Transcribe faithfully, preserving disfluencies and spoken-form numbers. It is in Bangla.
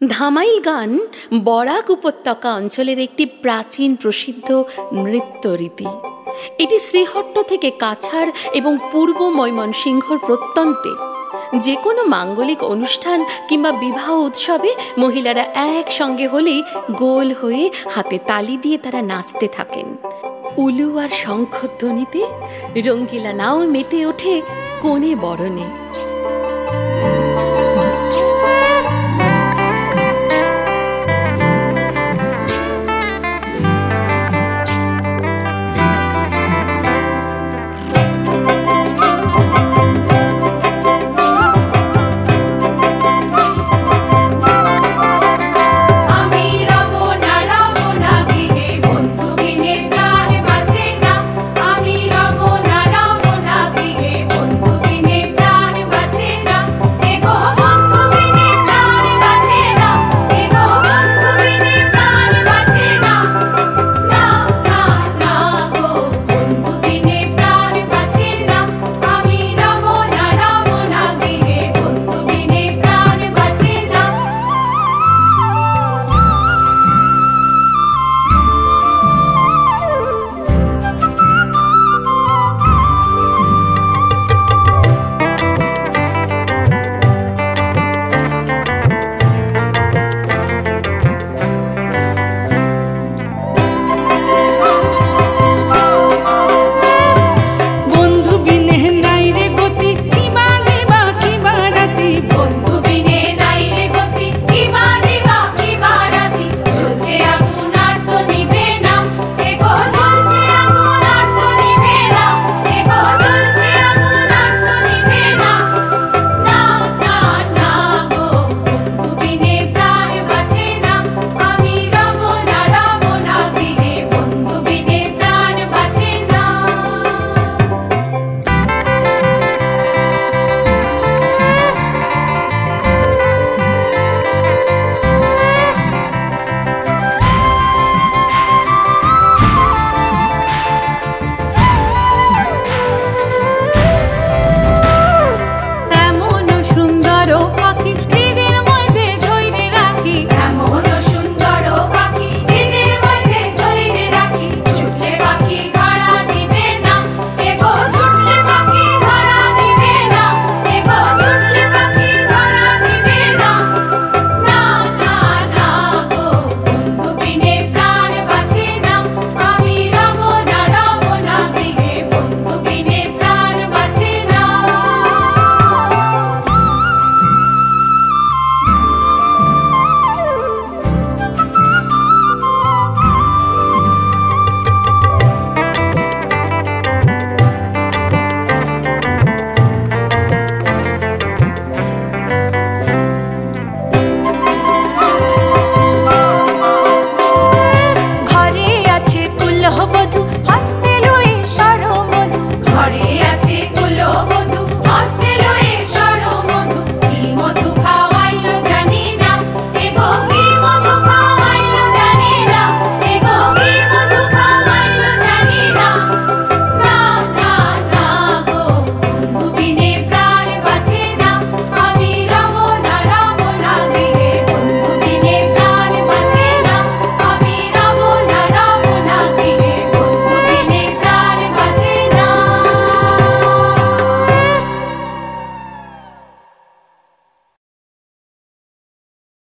ধামাইল গান বরাক উপত্যকা অঞ্চলের একটি প্রাচীন প্রসিদ্ধ নৃত্যরীতি। এটি শ্রীহট্ট থেকে কাছাড় এবং পূর্ব ময়মনসিংহর প্রত্যন্তে যে কোনো মাঙ্গলিক অনুষ্ঠান কিংবা বিবাহ উৎসবে মহিলারা একসঙ্গে হলেই গোল হয়ে হাতে তালি দিয়ে তারা নাচতে থাকেন। উলু আর শঙ্খধ্বনিতে রঙ্গিলা নাও মেতে ওঠে কোণে বরণে।